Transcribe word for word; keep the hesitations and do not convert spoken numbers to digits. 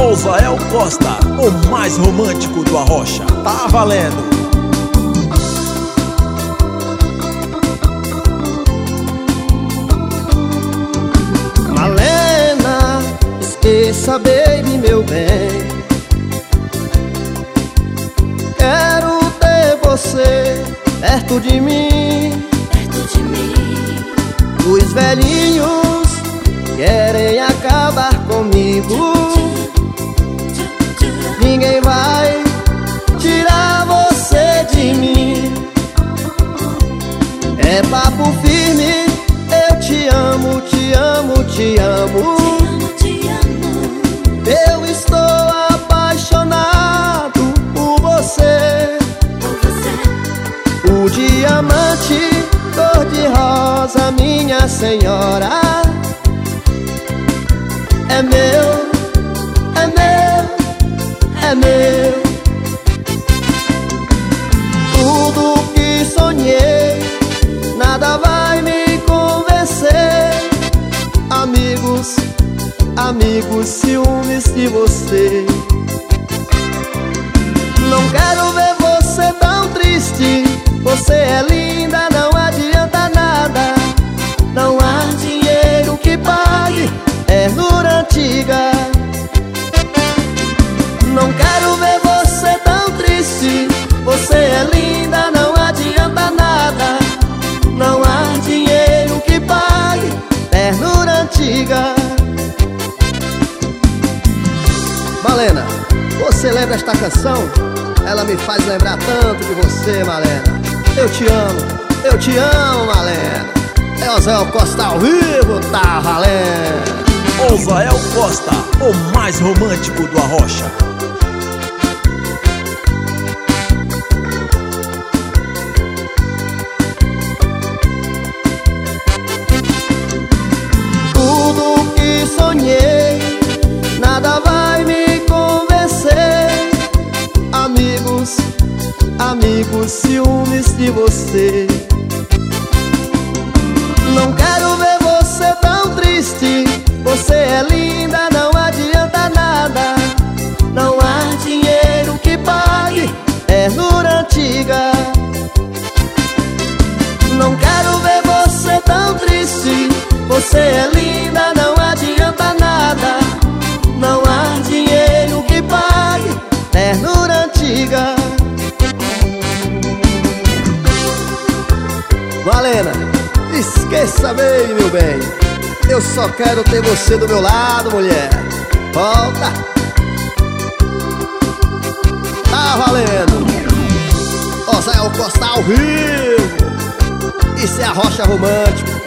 Osael Costa, o mais romântico do Arrocha. Tá valendo! Malena, esqueça, baby, meu bem. Quero ter você perto de mim, perto de mim. Os velhinhos querem acabar comigo. Ninguém vai tirar você de mim. É papo firme, eu te amo, te amo, te amo. Te amo, Eu estou apaixonado por você. por você. O diamante cor-de-rosa, minha senhora, é meu, é meu, é meu. Tudo que sonhei, nada vai me convencer. Amigos, amigos, ciúmes de você. Não quero ver você tão triste. Você é linda, não adianta nada. Não há dinheiro que pague ternura antiga. Não quero ver você tão triste. Você é linda, não adianta nada. Não há dinheiro que pague ternura antiga. Malena, você lembra esta canção? Ela me faz lembrar tanto de você, Malena. Eu te amo, eu te amo, Malena. É Osael Costa ao vivo, tá valendo. Osael Costa, o mais romântico do Arrocha. Tudo que sonhei, nada vai me convencer. Amigos, amigos, ciúmes de você. Não quero ver você tão triste. Você é linda, não adianta nada. Não há dinheiro que pague ternura antiga. Não quero ver você tão triste. Você é linda, não adianta nada. Não há dinheiro que pague ternura antiga. Malena, esqueça bem, meu bem. Eu só quero ter você do meu lado, mulher. Volta. Tá valendo. Osael Costa ao vivo. Isso é Arrocha Romântico.